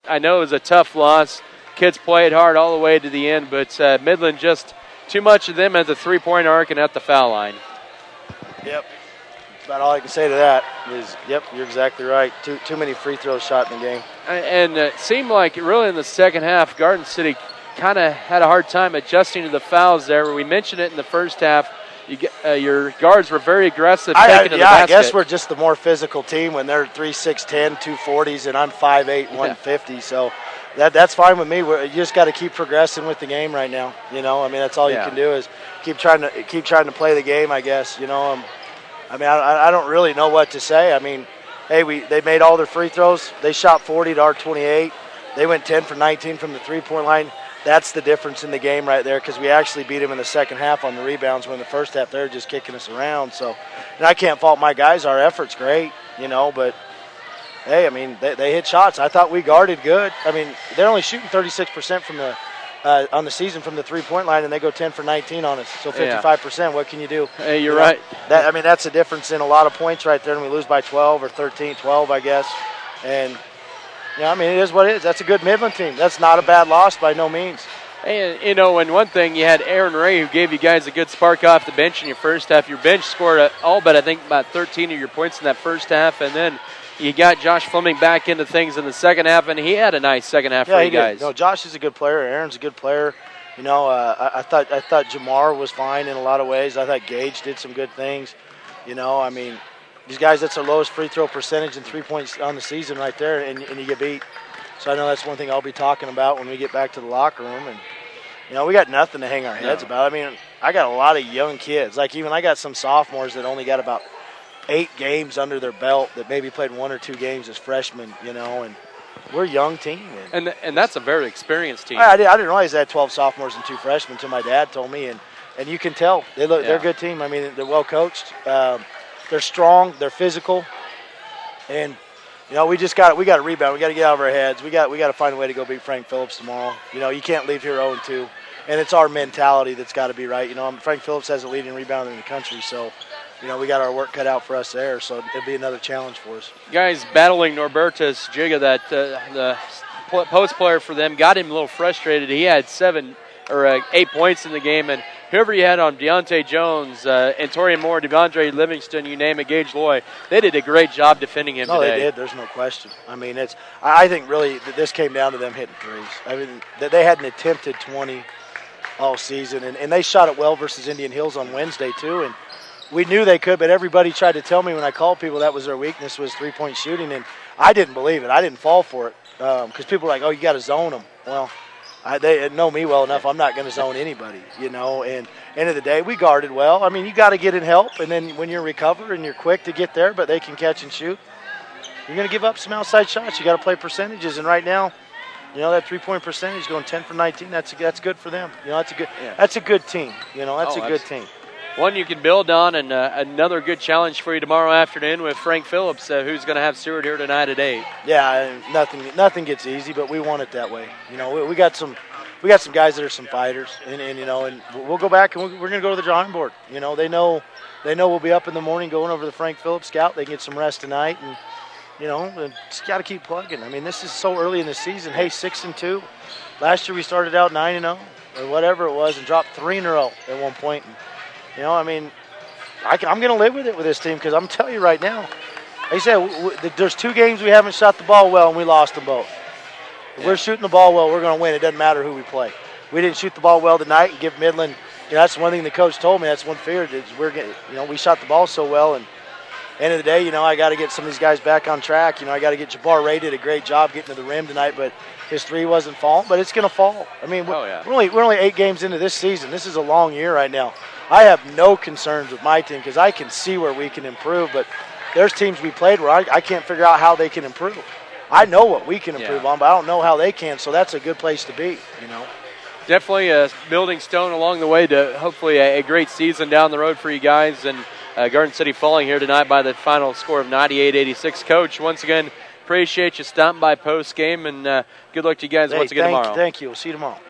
I know it was a tough loss. Kids played hard all the way to the end, but Midland just too much of them at the three-point arc and at the foul line. Yep. That's about all I can say to that is, yep, you're exactly right. Too many free throws shot in the game. And it seemed like really in the second half, Garden City kind of had a hard time adjusting to the fouls there. We mentioned it in the first half. Your guards were very aggressive taking to the basket. I guess we're just the more physical team when they're 3'6", 240s, and I'm 5'8", 150. So that's fine with me. You just got to keep progressing with the game right now. You know, I mean, that's all you can do is keep trying to play the game. I guess. You know, I don't really know what to say. I mean, hey, they made all their free throws. They shot 40 to our 28. They went 10 for 19 from the three-point line. That's the difference in the game right there, because we actually beat them in the second half on the rebounds, when in the first half they were just kicking us around. So, and I can't fault my guys. Our effort's great, you know, but, hey, I mean, they hit shots. I thought we guarded good. I mean, they're only shooting 36% from on the season from the three-point line, and they go 10 for 19 on us, so 55%. What can you do? Hey, you're right. That's a difference in a lot of points right there, and we lose by 12 or 13, 12, I guess. And – yeah, I mean, it is what it is. That's a good Midland team. That's not a bad loss by no means. And, you know, and one thing, you had Aaron Ray, who gave you guys a good spark off the bench in your first half. Your bench scored all but, I think, about 13 of your points in that first half. And then you got Josh Fleming back into things in the second half, and he had a nice second half for you guys. No, Josh is a good player. Aaron's a good player. You know, I thought Jamar was fine in a lot of ways. I thought Gage did some good things. You know, I mean, these guys, that's their lowest free throw percentage and 3 points on the season right there, and you get beat. So I know that's one thing I'll be talking about when we get back to the locker room. And, you know, we got nothing to hang our heads about. I mean, I got a lot of young kids. Like, even I got some sophomores that only got about 8 games under their belt that maybe played 1 or 2 games as freshmen, you know, and we're a young team. And that's a very experienced team. I didn't realize they had 12 sophomores and 2 freshmen until my dad told me. And you can tell. They're a good team. I mean, they're well coached. They're strong. They're physical. And, you know, we got to rebound. We got to get out of our heads. We got to find a way to go beat Frank Phillips tomorrow. You know, you can't leave here 0-2. And it's our mentality that's got to be right. You know, Frank Phillips has a leading rebounder in the country, so, you know, we got our work cut out for us there. So it'll be another challenge for us. Guys battling Norbertus Jiga, the post player for them, got him a little frustrated. He had 8 points in the game, and whoever you had on Deontay Jones, Antorian Moore, Devondre Livingston, you name it, Gage Loy, they did a great job defending him today. No, they did. There's no question. I mean, I think really this came down to them hitting threes. I mean, they hadn't attempted 20 all season, and they shot it well versus Indian Hills on Wednesday too, and we knew they could, but everybody tried to tell me when I called people that was their weakness was three-point shooting, and I didn't believe it. I didn't fall for it because people were like, oh, you got to zone them. Well, they know me well enough. I'm not going to zone anybody, you know. And end of the day, we guarded well. I mean, you got to get in help, and then when you recover and you're quick to get there, but they can catch and shoot, you're going to give up some outside shots. You got to play percentages, and right now, you know, that 3-point percentage going 10 for 19. That's good for them. You know, that's a good team. You know, that's a good team. One you can build on, and another good challenge for you tomorrow afternoon with Frank Phillips, who's going to have Seward here tonight at 8. Yeah, nothing gets easy, but we want it that way. You know, we got some guys that are some fighters, and you know, and we'll go back and we're going to go to the drawing board. You know, they know we'll be up in the morning going over the Frank Phillips scout. They can get some rest tonight, and you know, just got to keep plugging. I mean, this is so early in the season. Hey, 6-2. Last year we started out 9-0 or whatever it was, and dropped 3 in a row at one point. And, you know, I mean, I'm going to live with it with this team because I'm telling you right now, like I said, there's 2 games we haven't shot the ball well and we lost them both. If we're shooting the ball well, we're going to win. It doesn't matter who we play. We didn't shoot the ball well tonight and give Midland. You know, that's one thing the coach told me. That's one fear is we're getting. You know, we shot the ball so well, and end of the day, you know, I got to get some of these guys back on track. You know, I got to get Jabbar Ray did a great job getting to the rim tonight, but his 3 wasn't falling. But it's going to fall. I mean, we're only 8 games into this season. This is a long year right now. I have no concerns with my team because I can see where we can improve, but there's teams we played where I can't figure out how they can improve. I know what we can improve on, but I don't know how they can, so that's a good place to be, you know. Definitely a building stone along the way to hopefully a great season down the road for you guys, and Garden City falling here tonight by the final score of 98-86. Coach, once again, appreciate you stopping by post-game, and good luck to you guys once again tomorrow. Thank you. We'll see you tomorrow.